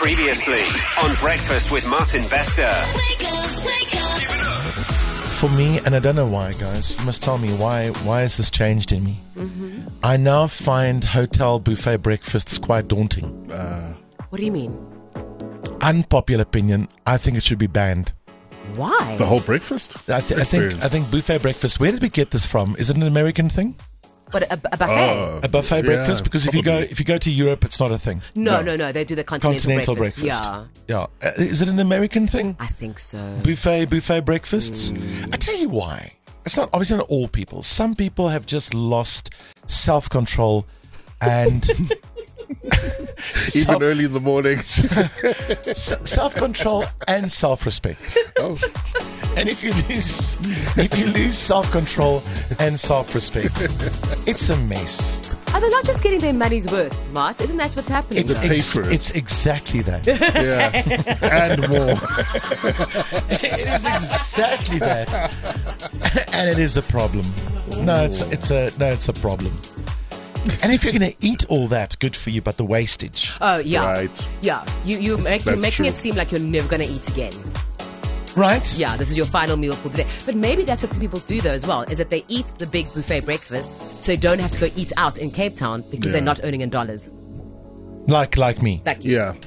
Previously on Breakfast with Martin Bester. For me, and I don't know why, guys, you must tell me why has this changed in me? I now find hotel buffet breakfasts quite daunting. What do you mean? Unpopular opinion, I think it should be banned. Why? The whole breakfast? I think buffet breakfast, where did we get this from? Is it an American thing? But a buffet? A buffet breakfast? Because if you go to Europe, it's not a thing. No. They do the continental breakfast. Yeah. Is it an American thing? I think so. Buffet breakfasts? I tell you why. It's not obviously not all people. Some people have just lost self-control and Even early in the morning. self-control and self-respect. Oh. And if you lose self-control and self-respect, it's a mess. Are they not just getting their money's worth, Mart? Isn't that what's happening? It's exactly that. Yeah. And more. It is exactly that. And it is a problem. No, it's a problem. And if you're going to eat all that, good for you, but the wastage. Oh, yeah. Right. Yeah. You're making true. it seem like you're never going to eat again. Right? Yeah, this is your final meal for the day. But maybe that's what people do, though, as well, is that they eat the big buffet breakfast so they don't have to go eat out in Cape Town because they're not earning in dollars. Like me. Like you. Yeah.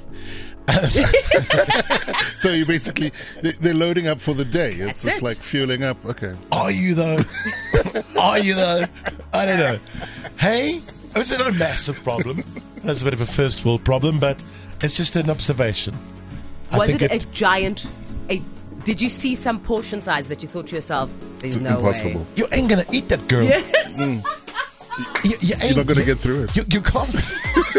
So you basically, they're loading up for the day. It's That's just it. like fueling up. Okay. Are you though? Are you though? I don't know. Hey, it's not a massive problem. That's a bit of a first world problem, but it's just an observation. Was it a giant... Did you see some portion size that you thought to yourself, there's It's no impossible. way? You ain't gonna eat that, girl. Yeah. You're not gonna get through it. You can't.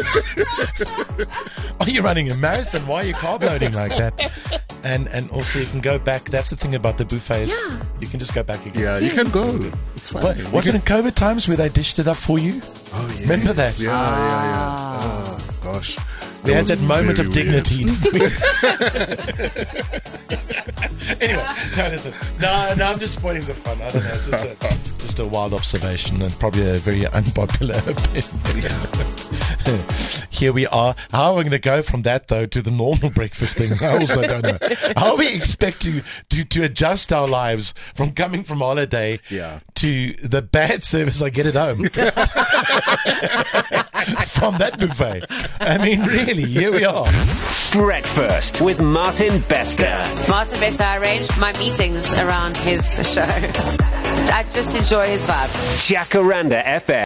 Are you running a marathon? Why are you carb loading like that? And also you can go back. That's the thing about the buffets. Yeah. You can just go back again. Yeah, you can go. It's fine. Wasn't it COVID times where they dished it up for you? Oh, yes. Remember that? Yeah. Oh, gosh. We had was that moment of very weird. dignity. Anyway, no, listen. No, I'm just spoiling the fun. I don't know. It's just a wild observation and probably a very unpopular opinion. Here we are. How are we going to go from that, though, to the normal breakfast thing? I also don't know. How we expect to adjust our lives from coming from holiday to the bad service I get at home from that buffet. I mean, really, here we are. Breakfast with Martin Bester. Martin Bester, I arranged my meetings around his show. I just enjoy his vibe. Jacaranda FM.